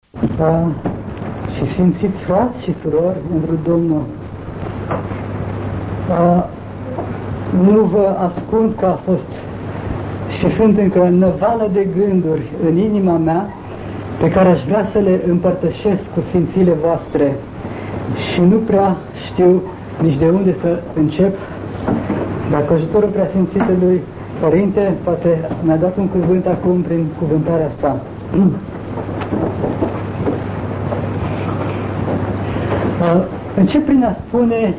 Și sfințiți frați și surori pentru Domnul, nu vă ascund că a fost și sunt încă năvală de gânduri în inima mea pe care aș vrea să le împărtășesc cu sfințile voastre și nu prea știu nici de unde să încep. Dacă ajutorul preasfințitului Părinte poate mi-a dat un cuvânt acum prin cuvântarea asta. Încep prin a spune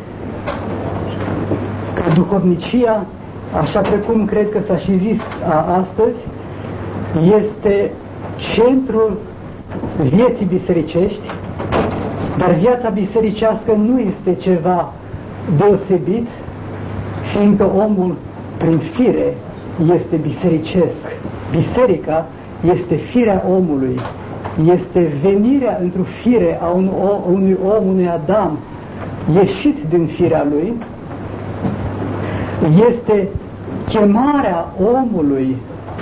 că duhovnicia, așa precum cred că s-a și zis astăzi, este centrul vieții bisericești, dar viața bisericească nu este ceva deosebit, fiindcă omul prin fire este bisericesc. Biserica este firea omului, este venirea într-o fire a unui om, unui Adam, ieșit din firea lui, este chemarea omului,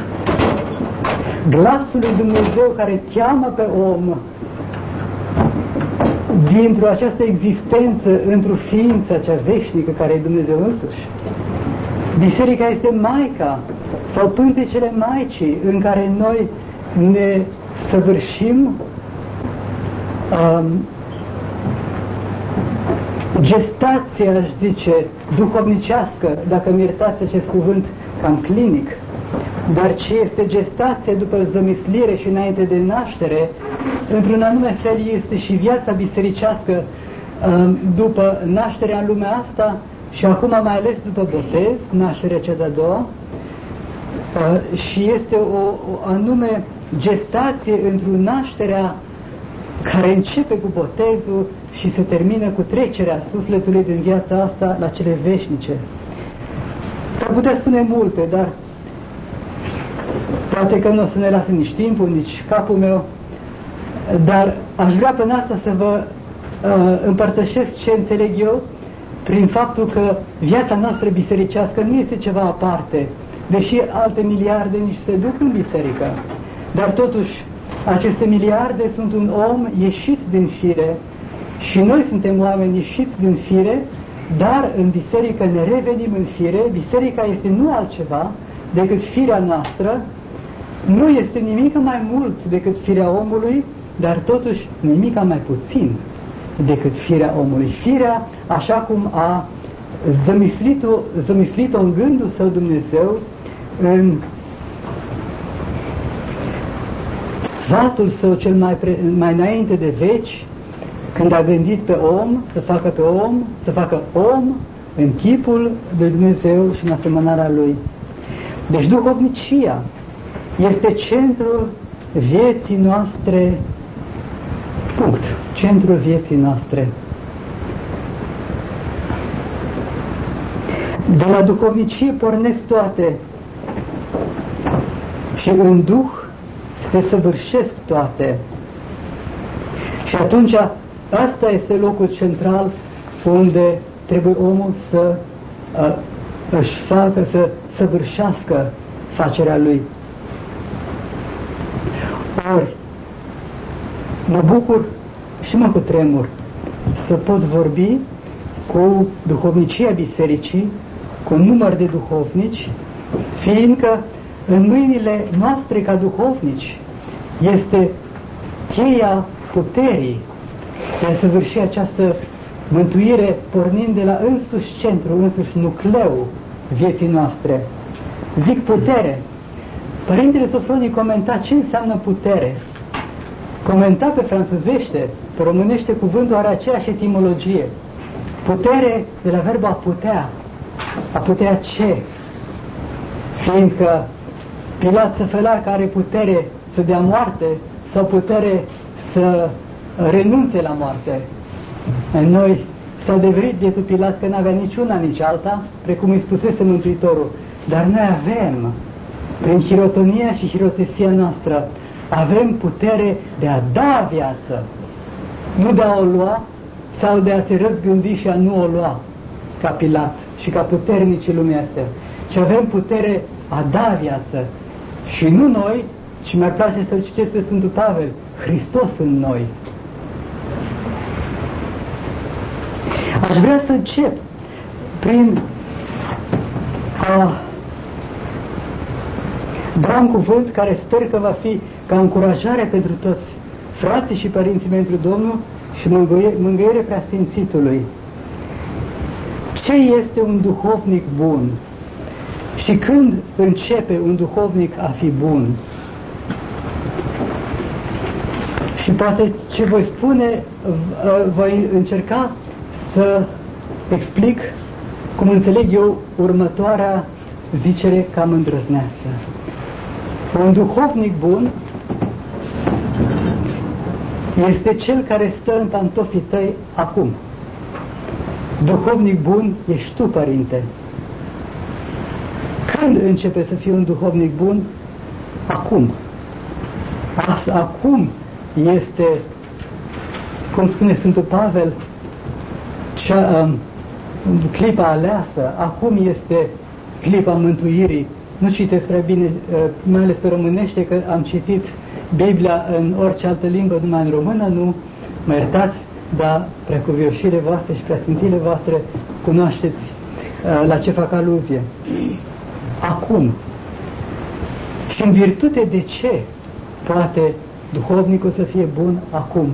glasul lui Dumnezeu care cheamă pe om dintr-o această existență într-o ființă cea veșnică care e Dumnezeu însuși. Biserica este Maica sau pântecele Maicii în care noi ne săvârșim gestația, aș zice, duhovnicească, dacă mi iertați acest cuvânt cam clinic, dar ce este gestație după zămislire și înainte de naștere, într-un anume fel este și viața bisericească după nașterea în lumea asta și acum mai ales după botez, nașterea cea de-a doua, și este o anume gestație într-o nașterea care începe cu botezul și se termină cu trecerea sufletului din viața asta la cele veșnice. S-ar putea spune multe, dar poate că nu o să ne lasă nici timpul, nici capul meu, dar aș vrea până asta să vă împărtășesc ce înțeleg eu prin faptul că viața noastră bisericească nu este ceva aparte, deși alte miliarde nici se duc în biserică, dar totuși aceste miliarde sunt un om ieșit din fire și noi suntem oameni ieșiți din fire, dar în biserică ne revenim în fire. Biserica este nu altceva decât firea noastră, nu este nimic mai mult decât firea omului, dar totuși nimic mai puțin decât firea omului. Firea, așa cum a zămislit-o în gândul său Dumnezeu, în sfatul său cel mai înainte de veci, când a gândit pe om, să facă om în chipul lui Dumnezeu și în asemănarea lui. Deci duhovnicia este centrul vieții noastre, punct, centrul vieții noastre. De la duhovnicie pornesc toate și în Duh se săvârșesc toate. Și atunci asta este locul central unde trebuie omul să își facă, să săvârșească facerea lui. Ori mă bucur și mă cutremur să pot vorbi cu duhovnicia bisericii, cu un număr de duhovnici, fiindcă în mâinile noastre ca duhovnici este cheia puterii de a săvârși această mântuire pornind de la însuși centru, însuși nucleu vieții noastre. Zic putere. Părintele Sofronie comenta ce înseamnă putere. Comenta pe franțuzește, pe românește cuvântul are aceeași etimologie. Putere de la verbul a putea. A putea ce? Fiindcă Pilat să fălea că are putere să dea moarte sau putere să renunțe la moarte. În noi s-a adeverit dietul Pilat că n-avea nici una, nici alta, precum îi spusese Mântuitorul. Dar noi avem, prin hirotonia și hirotesia noastră, avem putere de a da viață, nu de a o lua sau de a se răzgândi și a nu o lua, ca Pilat și ca puternicii lumii astea. Și avem putere a da viață. Și nu noi, Și mi-ar place să-l citesc pe Sfântul Pavel, Hristos în noi. Aș vrea să încep prin a da un cuvânt care sper că va fi ca încurajare pentru toți frații și părinții mei pentru Domnul și mângâiere Preasfințitului. Ce este un duhovnic bun? Și când începe un duhovnic a fi bun? Și poate ce voi spune, voi încerca să explic cum înțeleg eu următoarea zicere cam îndrăzneață. Un duhovnic bun este cel care stă în pantofii tăi acum. Duhovnic bun ești tu, părinte. Când începe să fii un duhovnic bun? Acum. Acum este, cum spune Sfântul Pavel, clipa aleasă. Acum este clipa mântuirii. Nu citesc prea bine, mai ales pe românește, că am citit Biblia în orice altă limbă, numai în română, nu mă iertați, dar preacuvioșirile voastre și preasfințile voastre cunoașteți la ce fac aluzie. Acum. Și în virtute de ce poate duhovnicul să fie bun acum?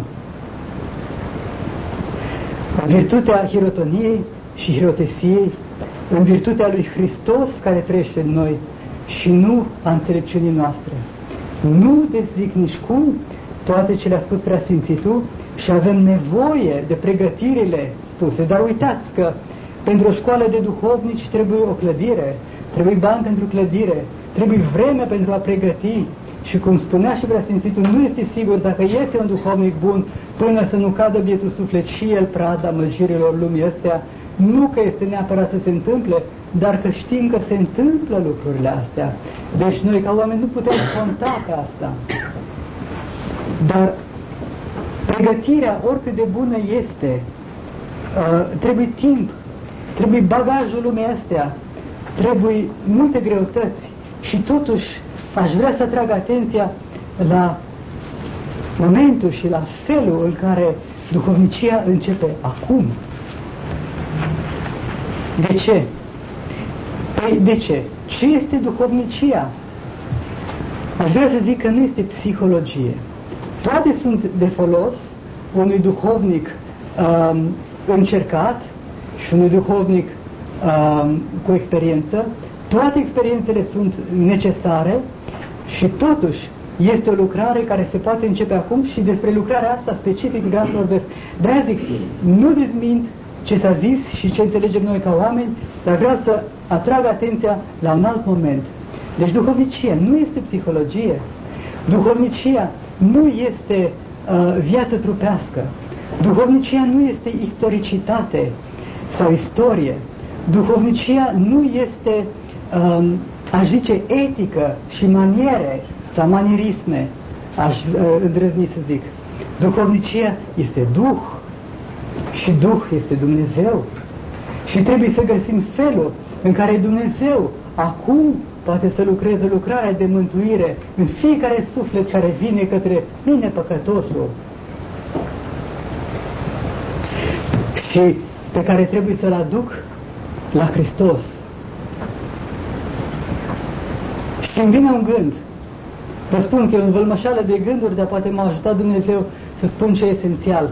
În virtutea hirotoniei și hirotesiei, în virtutea lui Hristos care trăiește în noi și nu a înțelepciunii noastre. Nu dezic nici cum toate ce le-a spus Preasfințitul și avem nevoie de pregătirile spuse. Dar uitați că pentru o școală de duhovnici trebuie o clădire, trebuie bani pentru clădire, trebuie vreme pentru a pregăti. Și cum spunea și Preasfințitul, nu este sigur dacă este un duhovnic bun până să nu cadă bietul suflet și el prada măjirilor lumii astea. Nu că este neapărat să se întâmple, dar că știm că se întâmplă lucrurile astea. Deci noi ca oameni nu putem conta pe asta. Dar pregătirea, oricât de bună este, trebuie timp, trebuie bagajul lumii astea, trebuie multe greutăți. Și totuși aș vrea să atrag atenția la momentul și la felul în care duhovnicia începe acum. De ce? Păi de ce? Ce este duhovnicia? Aș vrea să zic că nu este psihologie. Toate sunt de folos unui duhovnic încercat și unui duhovnic cu experiență. Toate experiențele sunt necesare și totuși este o lucrare care se poate începe acum și despre lucrarea asta specific vreau să vorbesc. De-aia zic, nu dezmint ce s-a zis și ce înțelegem noi ca oameni, dar vreau să atrag atenția la un alt moment. Deci duhovnicia nu este psihologie. Duhovnicia nu este viață trupească. Duhovnicia nu este istoricitate sau istorie. Duhovnicia nu este, aș zice, etică și maniere sau manierisme, aș îndrăzni să zic. Duhovnicia este Duh și Duh este Dumnezeu. Și trebuie să găsim felul în care Dumnezeu acum poate să lucreze lucrarea de mântuire în fiecare suflet care vine către mine, păcătosul, și pe care trebuie să-l aduc la Hristos. Și îmi vine un gând. Vă spun că e o învălmășală de gânduri, dar poate m-a ajutat Dumnezeu să spun ce e esențial.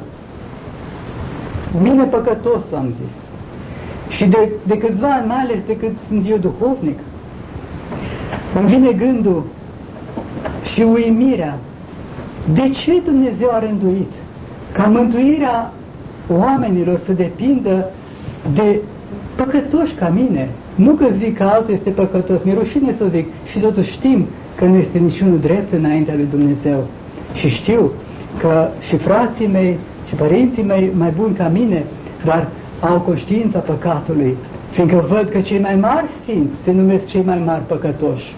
Mine păcătos, am zis. Și de câțiva ani, mai ales de cât sunt eu duhovnic, îmi vine gândul și uimirea. De ce Dumnezeu a rânduit ca mântuirea oamenilor să depindă de păcătoși ca mine? Nu că zic că altul este păcătos, mi-e rușine să o zic, și totuși știm că nu este niciunul drept înaintea lui Dumnezeu. Și știu că și frații mei și părinții mei mai buni ca mine, dar au conștiința păcatului, fiindcă văd că cei mai mari sfinți se numesc cei mai mari păcătoși.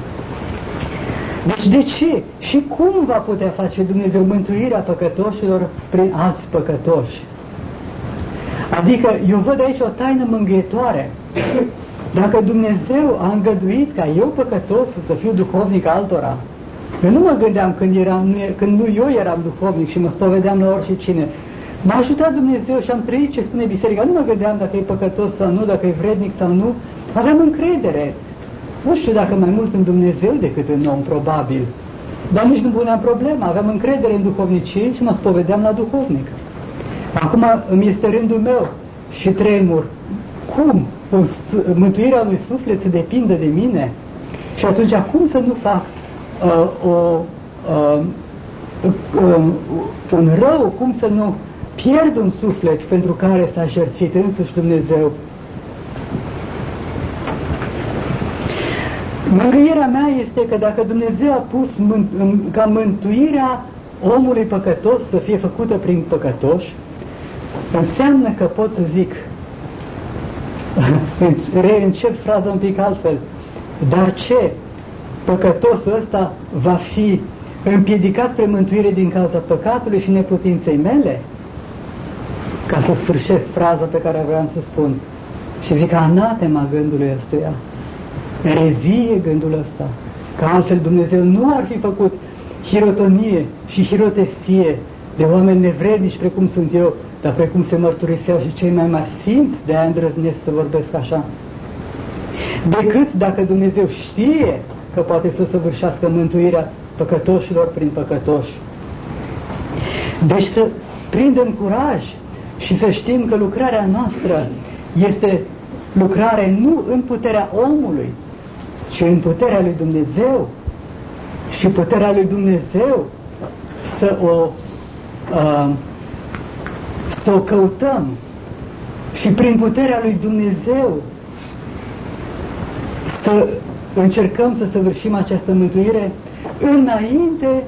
Deci de ce și cum va putea face Dumnezeu mântuirea păcătoșilor prin alți păcătoși? Adică eu văd aici o taină mângâietoare. Dacă Dumnezeu a îngăduit ca eu păcătosul să fiu duhovnic altora, Eu nu mă gândeam când nu eu eram duhovnic și mă spovedeam la orice cine. M-a ajutat Dumnezeu și am trăit ce spune Biserica. Nu mă gândeam dacă e păcătos sau nu, dacă e vrednic sau nu. Aveam încredere. Nu știu dacă mai mult în Dumnezeu decât în om, probabil. Dar nici nu puneam problema. Aveam încredere în duhovnicie și mă spovedeam la duhovnic. Acum îmi este rândul meu și tremur. Cum? Mântuirea unui suflet să depindă de mine? Și atunci cum să nu fac un rău, cum să nu pierd un suflet pentru care s-a jertfit însuși Dumnezeu? Mângâierea mea este că dacă Dumnezeu a pus ca mântuirea omului păcătos să fie făcută prin păcătoși, înseamnă că pot să zic, reîncep fraza un pic altfel, dar ce? Păcătosul ăsta va fi împiedicat spre mântuire din cauza păcatului și neputinței mele? Ca să sfârșesc fraza pe care vreau să spun. Și zic anatema gândului ăstuia. Erezie gândul ăsta. Că altfel Dumnezeu nu ar fi făcut hirotonie și hirotesie de oameni nevrednici precum sunt eu, dar precum se mărturiseau și cei mai mari sfinți, de-aia îndrăznesc să vorbesc așa. Decât dacă Dumnezeu știe că poate să săvârșească mântuirea păcătoșilor prin păcătoși. Deci să prindem curaj și să știm că lucrarea noastră este lucrare nu în puterea omului, ci în puterea lui Dumnezeu. Și puterea lui Dumnezeu să o căutăm și prin puterea lui Dumnezeu să încercăm să săvârșim această mântuire înainte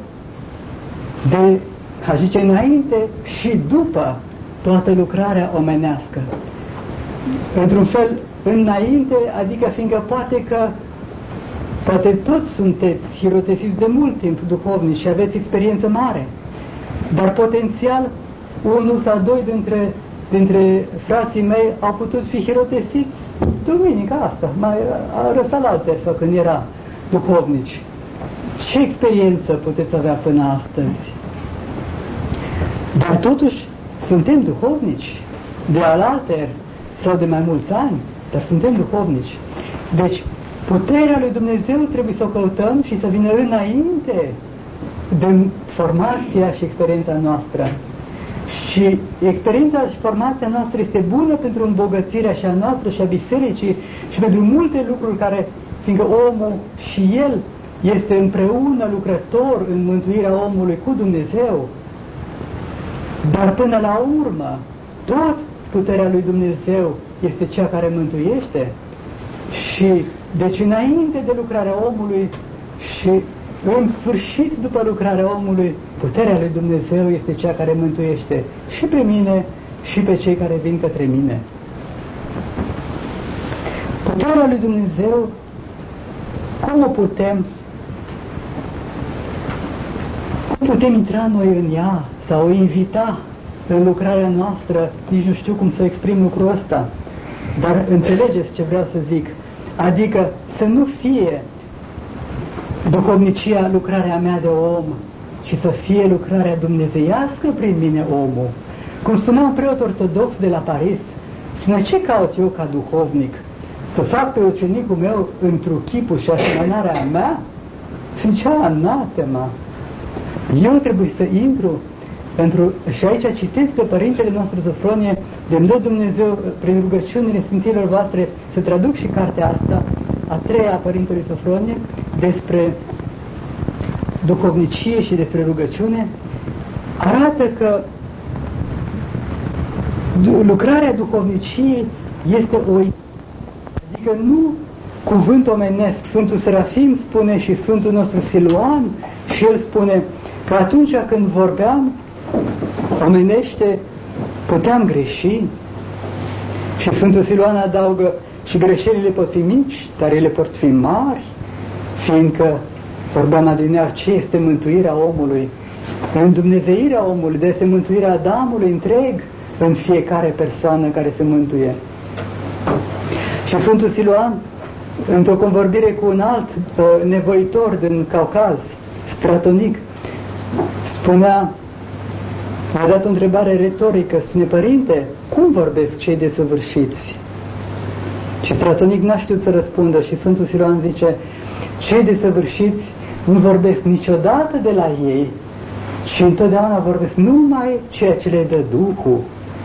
și după toată lucrarea omenească. Într-un fel, înainte, adică fiindcă poate toți sunteți hirotesiți de mult timp duhovnici și aveți experiență mare, dar potențial unul sau doi dintre frații mei au putut fi hirotesiți duminica asta, mai răsalaltă când era duhovnici. Ce experiență puteți avea până astăzi? Dar totuși suntem duhovnici de alalter sau de mai mulți ani, dar suntem duhovnici. Deci puterea lui Dumnezeu trebuie să o căutăm și să vină înainte de formația și experiența noastră. Și experiența și formația noastră este bună pentru îmbogățirea și a noastră și a bisericii și pentru multe lucruri care, fiindcă omul și el este împreună lucrător în mântuirea omului cu Dumnezeu, dar până la urmă tot puterea lui Dumnezeu este cea care mântuiește. Și deci înainte de lucrarea omului și în sfârșit după lucrarea omului, puterea lui Dumnezeu este cea care mântuiește și pe mine și pe cei care vin către mine. Puterea lui Dumnezeu, cum putem intra noi în ea sau o invita în lucrarea noastră? Nici nu știu cum să exprim lucrul ăsta, dar înțelegeți ce vreau să zic. Adică să nu fie duhovnicia lucrarea mea de om, ci să fie lucrarea dumnezeiască prin mine omul. Cum spunea un preot ortodox de la Paris, spune, ce caut eu ca duhovnic? Să fac pe ucenicul meu într-o chipul și asemănarea mea? Zicea anatema. Eu trebuie să intru și aici citesc pe Părintele nostru Sofronie, de-mi dă Dumnezeu prin rugăciunile Sfinților voastre să traduc și cartea asta, a treia a Părintelui Sofronie, despre duhovnicie și despre rugăciune, arată că lucrarea duhovniciei este adică nu cuvânt omenesc. Sfântul Serafim spune și Sfântul nostru Siluan și el spune că atunci când vorbeam omenește puteam greși și Sfântul Siluan adaugă și greșelile pot fi mici, dar ele pot fi mari, fiindcă vorbeam adineauri ce este mântuirea omului, în dumnezeirea omului, de este mântuirea Adamului întreg în fiecare persoană care se mântuie. Și Sfântul Siluan, într-o convorbire cu un alt nevoitor din Caucaz, Stratonic spunea, a dat o întrebare retorică, spune: Părinte, cum vorbesc cei desăvârșiți? Și Stratonic n-a știut să răspundă și Sfântul Siluan zice: cei desăvârșiți nu vorbesc niciodată de la ei, și întotdeauna vorbesc numai ceea ce le dă Duhul.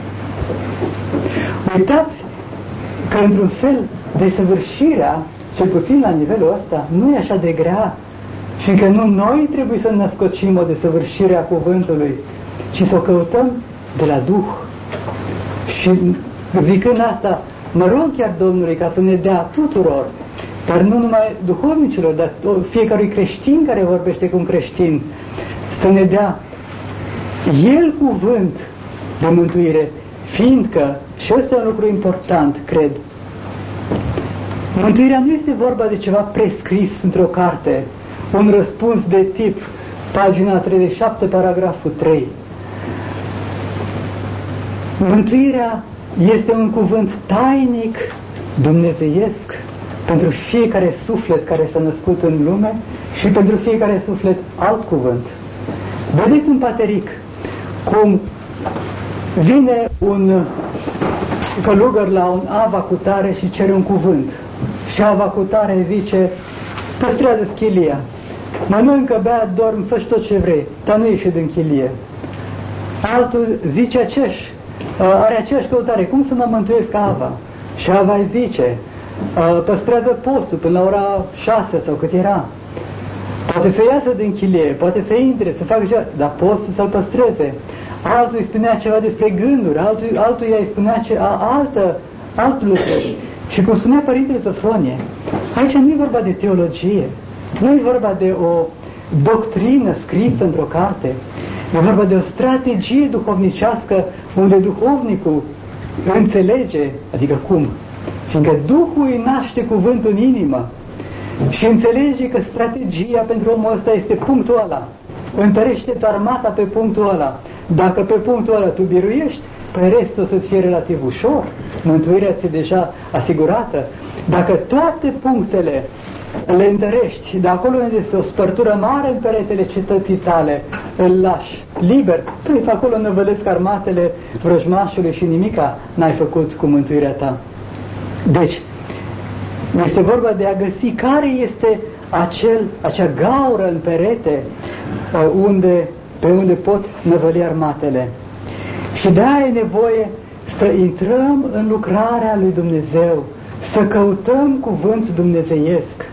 Uitați că, într-un fel, desăvârșirea, cel puțin la nivelul ăsta, nu e așa de grea, fiindcă nu noi trebuie să născocim o desăvârșire a cuvântului, ci să o căutăm de la Duh. Și zicând asta, mă rog chiar Domnului ca să ne dea tuturor, dar nu numai duhovnicilor, dar fiecărui creștin care vorbește cu un creștin, să ne dea El cuvânt de mântuire, fiindcă, și ăsta e un lucru important, cred, mântuirea nu este vorba de ceva prescris într-o carte, un răspuns de tip, pagina 37, paragraful 3. Mântuirea este un cuvânt tainic, dumnezeiesc, pentru fiecare suflet care s-a născut în lume și pentru fiecare suflet alt cuvânt. Vedeți un pateric, cum vine un călugăr la un ava cu tare și cere un cuvânt. Și ava cu tare zice: păstrează chilia, mănâncă, bea, dorm, fă tot ce vrei, dar nu ieși din chilie. Altul zice are aceeași căutare: cum să mă mântuiesc ava? Și ava îi zice: păstrează postul până la ora 6 sau cât era. Poate să iasă din chilie, poate să intre, să facă ceva, dar postul să-l păstreze. Altul îi spunea ceva despre gânduri, altul îi spunea alt lucru. Și cum spunea Părintele Sofronie, aici nu e vorba de teologie, nu e vorba de o doctrină scrisă într-o carte, e vorba de o strategie duhovnicească unde duhovnicul înțelege, adică cum? Fiindcă Duhul îi naște cuvântul în inimă și înțelege că strategia pentru omul ăsta este punctul ăla. Întărește-ți armata pe punctul ăla. Dacă pe punctul ăla tu biruiești, pe restul o să-ți fie relativ ușor. Mântuirea ți-e deja asigurată. Dacă toate punctele le întărești, de acolo unde este o spărtură mare în peretele cetății tale, îl lași liber, păi acolo năvălesc armatele vrăjmașului și nimica n-ai făcut cu mântuirea ta. Deci, este vorba de a găsi care este acea gaură în perete pe unde pot năvăli armatele. Și de-aia e nevoie să intrăm în lucrarea lui Dumnezeu, să căutăm cuvântul dumnezeiesc.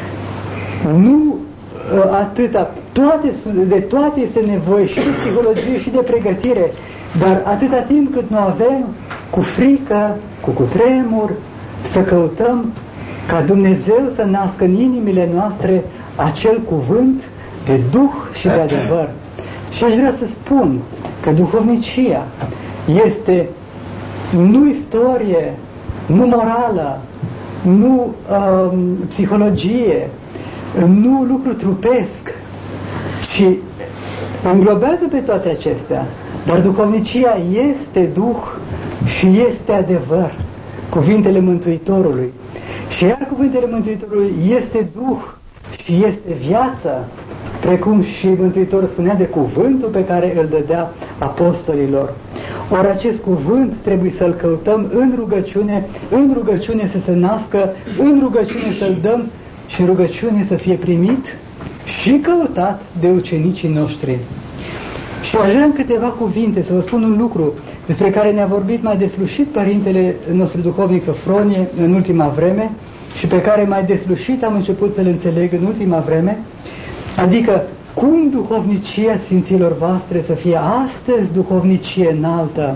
Nu atâta, de toate este nevoie, și de psihologie și de pregătire, dar atâta timp cât nu avem, cu frică, cu cutremur, să căutăm ca Dumnezeu să nască în inimile noastre acel cuvânt de Duh și de adevăr. Și aș vrea să spun că duhovnicia este nu istorie, nu morală, nu psihologie, nu lucru trupesc, ci înglobează pe toate acestea. Dar duhovnicia este Duh și este adevăr, cuvintele Mântuitorului. Și iar cuvintele Mântuitorului este Duh și este viață, precum și Mântuitorul spunea de cuvântul pe care îl dădea apostolilor. Ori acest cuvânt trebuie să-l căutăm în rugăciune să se nască, în rugăciune să-l dăm și în rugăciune să fie primit și căutat de ucenicii noștri. Și aș vrea în câteva cuvinte să vă spun un lucru despre care ne-a vorbit mai deslușit Părintele nostru duhovnic Sofronie în ultima vreme și pe care mai deslușit am început să-l înțeleg în ultima vreme, adică cum duhovnicia Sfinților voastre să fie astăzi duhovnicie înaltă.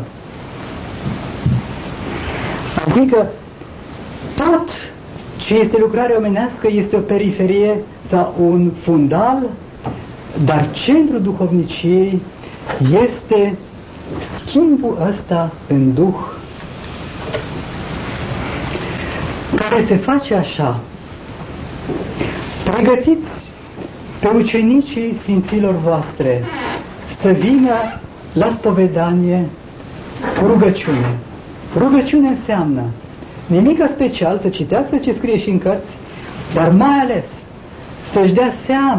Adică tot ce este lucrare omenească este o periferie sau un fundal, dar centrul duhovniciei este schimbul ăsta în Duh, care se face așa: pregătiți pe ucenicii Sfinților voastre să vină la spovedanie cu rugăciune. Rugăciune înseamnă nimic special, să citească ce scrie și în cărți, dar mai ales să-și dea seama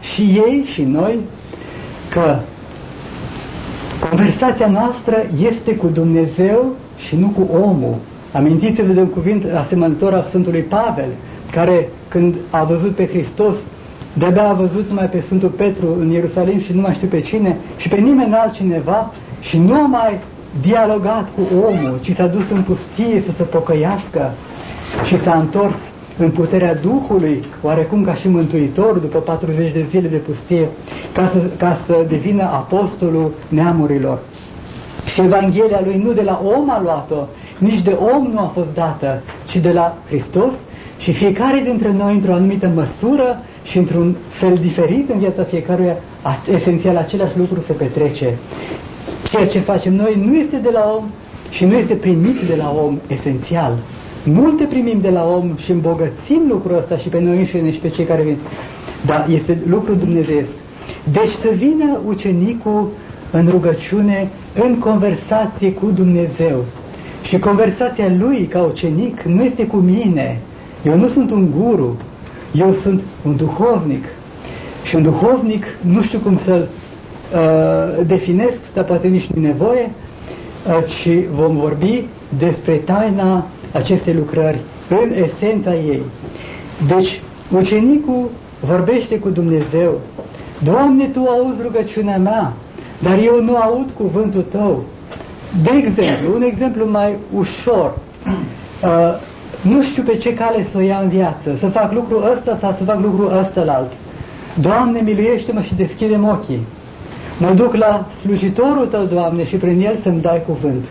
și ei și noi că conversația noastră este cu Dumnezeu și nu cu omul. Amintiți-vă de un cuvânt asemănător al Sfântului Pavel, care când a văzut pe Hristos, de-abia a văzut numai pe Sfântul Petru în Ierusalim și nu mai știu pe cine și pe nimeni altcineva și nu a mai dialogat cu omul, ci s-a dus în pustie să se pocăiască și s-a întors în puterea Duhului, oarecum ca și mântuitor după 40 de zile de pustie, ca să devină apostolul neamurilor. Și Evanghelia lui nu de la om a luat-o, nici de om nu a fost dată, ci de la Hristos, și fiecare dintre noi, într-o anumită măsură și într-un fel diferit în viața fiecăruia, esențial același lucru se petrece. Ceea ce facem noi nu este de la om și nu este primit de la om esențial. Multe primim de la om și îmbogățim lucrul ăsta și pe noi înșine și pe cei care vin. Dar este lucru dumnezeiesc. Deci să vină ucenicul în rugăciune, în conversație cu Dumnezeu. Și conversația lui ca ucenic nu este cu mine. Eu nu sunt un guru, eu sunt un duhovnic. Și un duhovnic, nu știu cum să-l definesc, dar poate nici nu nevoie, ci vom vorbi despre taina acestei lucrări, în esența ei. Deci, ucenicul vorbește cu Dumnezeu. Doamne, Tu auzi rugăciunea mea, dar eu nu aud cuvântul Tău. De exemplu, un exemplu mai ușor, nu știu pe ce cale să o ia în viață, să fac lucrul ăsta sau să fac lucrul ăsta-lalt. Doamne, miluiește-mă și deschide-mi ochii. Mă duc la slujitorul Tău, Doamne, și prin el să-mi dai cuvânt.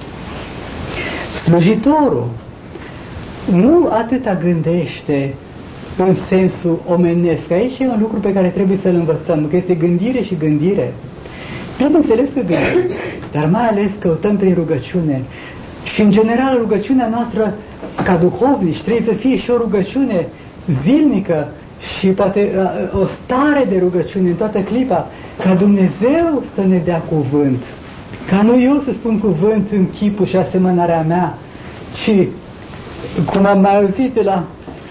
Slujitorul nu atâta gândește în sensul omenesc. Aici e un lucru pe care trebuie să-l învățăm, că este gândire și gândire. Bineînțeles că gândim, dar mai ales căutăm prin rugăciune. Și în general rugăciunea noastră ca duhovnici trebuie să fie și o rugăciune zilnică și poate o stare de rugăciune în toată clipa, ca Dumnezeu să ne dea cuvânt. Ca nu eu să spun cuvânt în chipul și asemănarea mea, ci, cum am mai auzit de la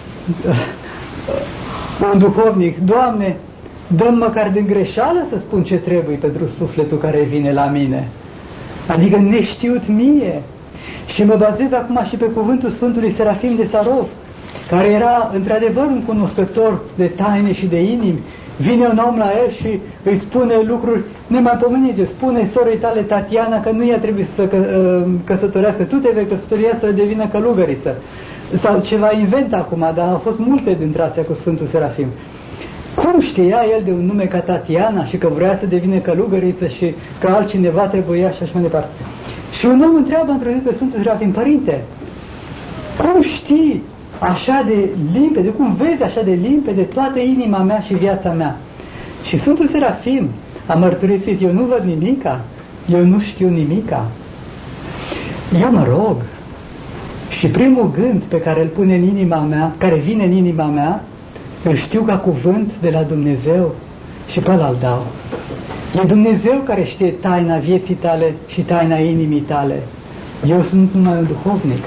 un duhovnic, Doamne, dă-mi măcar din greșeală să spun ce trebuie pentru sufletul care vine la mine. Adică neștiut mie. Și mă bazez acum și pe cuvântul Sfântului Serafim de Sarov, care era într-adevăr un cunoscător de taine și de inimi. Vine un om la el și îi spune lucruri nemaipomenite. Spune sorei tale Tatiana că nu ea trebuie să căsătorească, tu te vei căsătoria să devină călugăriță. Sau ceva invent acum, dar au fost multe dintre astea cu Sfântul Serafim. Cum știa el de un nume ca Tatiana și că vrea să devină călugăriță și că altcineva trebuia și așa mai departe? Și un om întreabă într-o zi pe Sfântul Serafim, Părinte, cum știi așa de limpede, cum vezi așa de limpede toată inima mea și viața mea? Și Sfântul Serafim a mărturisit, eu nu văd nimica, eu nu știu nimica. Eu mă rog și primul gând pe care îl pune în inima mea, care vine în inima mea, îl știu ca cuvânt de la Dumnezeu și pe ăla îl dau. E Dumnezeu care știe taina vieții tale și taina inimii tale. Eu sunt numai un duhovnic.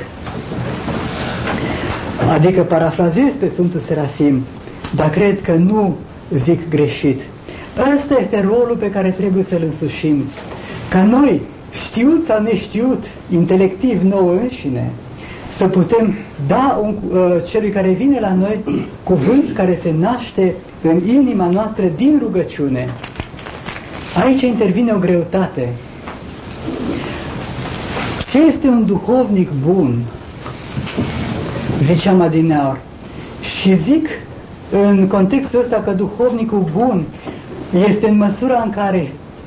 Adică parafrazez pe Sfântul Serafim, dar cred că nu zic greșit. Ăsta este rolul pe care trebuie să-l însușim. Ca noi, știut sau neștiut, intelectiv nouă înșine, să putem da celui care vine la noi cuvânt care se naște în inima noastră din rugăciune. Aici intervine o greutate. Ce este un duhovnic bun? Ziceam adineaori. Și zic în contextul ăsta că duhovnicul bun este în măsura în care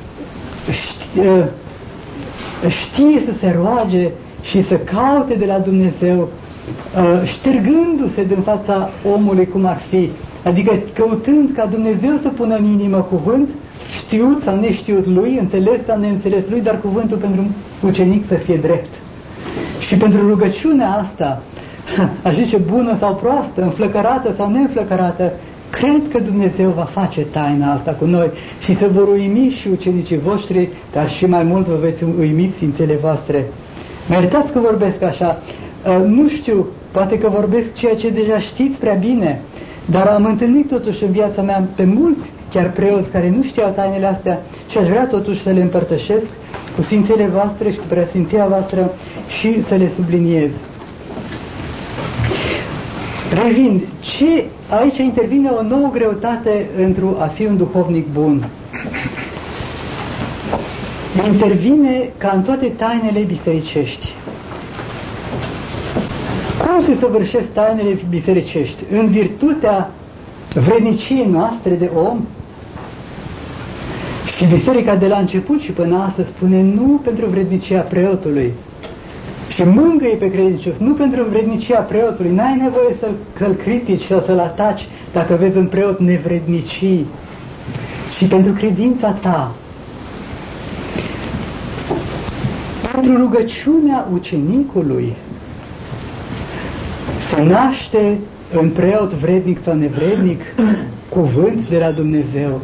știe să se roage și să caute de la Dumnezeu, ștergându-se din fața omului cum ar fi, adică căutând ca Dumnezeu să pună în inimă cuvânt, știut sau neștiut lui, înțeles sau neînțeles lui, dar cuvântul pentru ucenic să fie drept. Și pentru rugăciunea asta, aș zice bună sau proastă, înflăcărată sau neînflăcărată, cred că Dumnezeu va face taina asta cu noi și se vor uimi și ucenicii voștri, dar și mai mult vă veți uimi sfințele voastre. Mă iertați că vorbesc așa, nu știu, poate că vorbesc ceea ce deja știți prea bine, Dar am întâlnit totuși în viața mea pe mulți, chiar preoți, care nu știau tainele astea și aș vrea totuși să le împărtășesc cu Sfințele voastre și cu Preasfinția voastră și să le subliniez. Revin, aici intervine o nouă greutate într-o a fi un duhovnic bun. Intervine ca în toate tainele bisericești. Cum se săvârșesc tainele bisericești? În virtutea vredniciei noastre de om? Și biserica de la început și până astăzi spune nu pentru vrednicia preotului. Și mângâie pe credincios, nu pentru vrednicia preotului. N-ai nevoie să-l critici sau să-l ataci dacă vezi un preot nevrednicii. Și pentru credința ta. Pentru rugăciunea ucenicului se naște în preot vrednic sau nevrednic cuvânt de la Dumnezeu.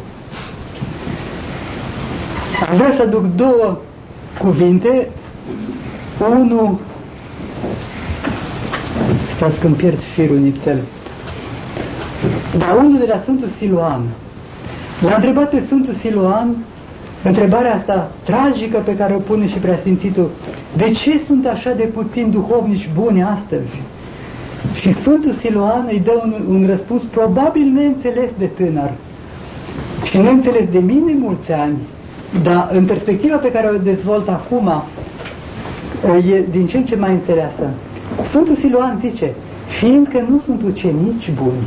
Am vrea să aduc două cuvinte. Unul, stați că-mi pierd firul nițel, dar unul de la Sfântul Siluan. L-a întrebat pe Sfântul Siluan întrebarea asta tragică pe care o pune și Preasfințitul: de ce sunt așa de puțini duhovnici buni astăzi? Și Sfântul Siluan îi dă un răspuns probabil neînțeles de tânăr și neînțeles de mine mulți ani, dar în perspectiva pe care o dezvolt acum e din ce în ce mai înțeleasă. Sfântul Siluan zice: fiindcă nu sunt ucenici buni.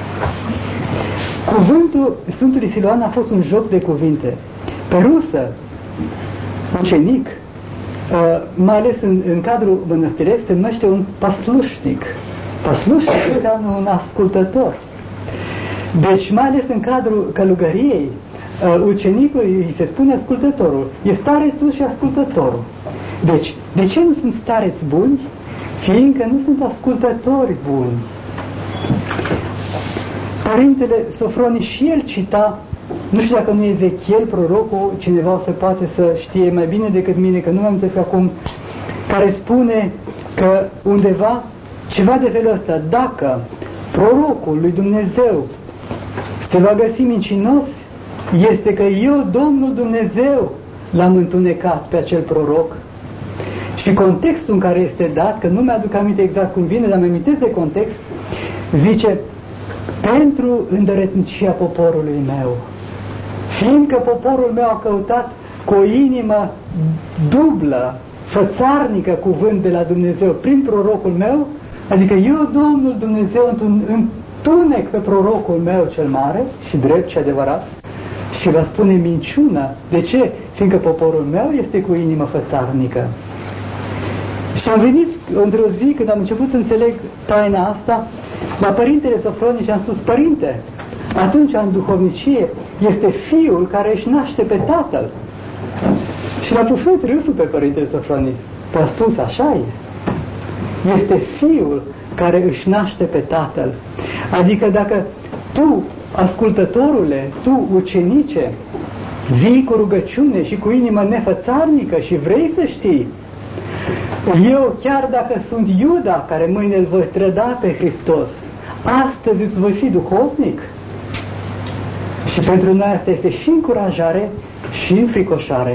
Cuvântul Sfântului Siluan a fost un joc de cuvinte. Pe rusă, ucenic, mai ales în cadrul mănăstiresc, se numește un paslușnic. Paslușnic înseamnă un ascultător. Deci, mai ales în cadrul călugăriei, ucenicul îi se spune ascultătorul. E starețul și ascultătorul. Deci, de ce nu sunt stareți buni? Fiindcă nu sunt ascultători buni. Părintele Sofronie și el cita, nu știu dacă nu e Ezechiel, prorocul, cineva o să poate să știe mai bine decât mine, că nu mă amintesc acum, care spune că undeva, ceva de felul ăsta, dacă prorocul lui Dumnezeu se va găsi mincinos, este că eu, Domnul Dumnezeu, l-am întunecat pe acel proroc. Și contextul în care este dat, că nu mi-aduc aminte exact cum vine, dar mi amintesc de context, zice: pentru îndărătnicia poporului meu, fiindcă poporul meu a căutat cu o inimă dublă, fățarnică cuvânt de la Dumnezeu prin prorocul meu, adică eu, Domnul Dumnezeu, întunec pe prorocul meu cel mare și drept și adevărat și va spune minciună. De ce? Fiindcă poporul meu este cu inimă fățarnică. Și am venit într-o zi, când am început să înțeleg taina asta, la Părintele Sofronie și am spus: Părinte, atunci în duhovnicie este fiul care își naște pe tatăl. Și l-a pufut râsul pe Părintele Sofronie. Te-a spus: așa e. Este fiul care își naște pe tatăl. Adică dacă tu, ascultătorule, tu, ucenice, vii cu rugăciune și cu inimă nefățarnică și vrei să știi, eu, chiar dacă sunt Iuda, care mâine îl voi trăda pe Hristos, astăzi îți voi fi duhovnic. Și pentru noi asta este și încurajare și înfricoșare,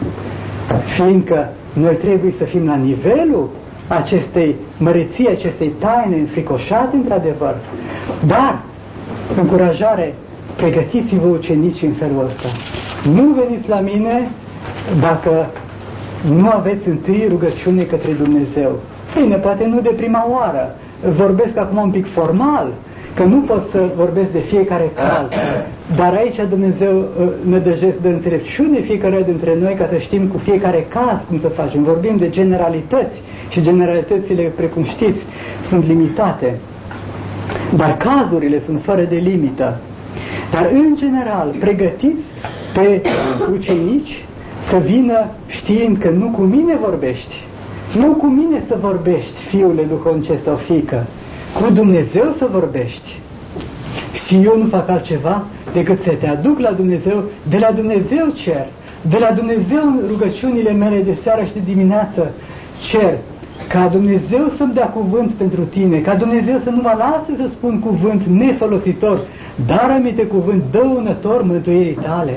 fiindcă noi trebuie să fim la nivelul acestei măreții, acestei taine, înfricoșate într-adevăr. Dar, încurajare, pregătiți-vă ucenicii în felul ăsta. Nu veniți la mine dacă nu aveți întâi rugăciune către Dumnezeu. Bine, poate nu de prima oară. Vorbesc acum un pic formal, că nu pot să vorbesc de fiecare caz. Dar aici Dumnezeu ne dăjesc de înțelepciune fiecare dintre noi ca să știm cu fiecare caz cum să facem. Vorbim de generalități și generalitățile, precum știți, sunt limitate. Dar cazurile sunt fără de limită. Dar în general, pregătiți pe ucenici să vină știind că nu cu mine vorbești, nu cu mine să vorbești, fiule duhovnice sau fiică, cu Dumnezeu să vorbești. Și eu nu fac altceva decât să te aduc la Dumnezeu, de la Dumnezeu cer, de la Dumnezeu în rugăciunile mele de seară și de dimineață cer ca Dumnezeu să-mi dea cuvânt pentru tine, ca Dumnezeu să nu mă lase să spun cuvânt nefolositor, dar aminte cuvânt dăunător mântuirii tale.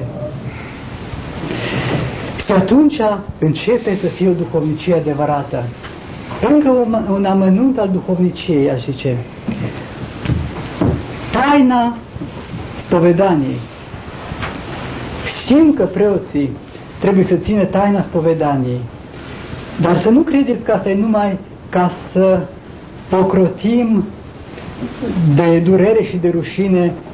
Și atunci începe să fie o duhovnicie adevărată. Încă un amănunt al duhovniciei, aș zice. Taina spovedaniei. Știm că preoții trebuie să țină taina spovedaniei, dar să nu credeți că asta e numai ca să pocrotim de durere și de rușine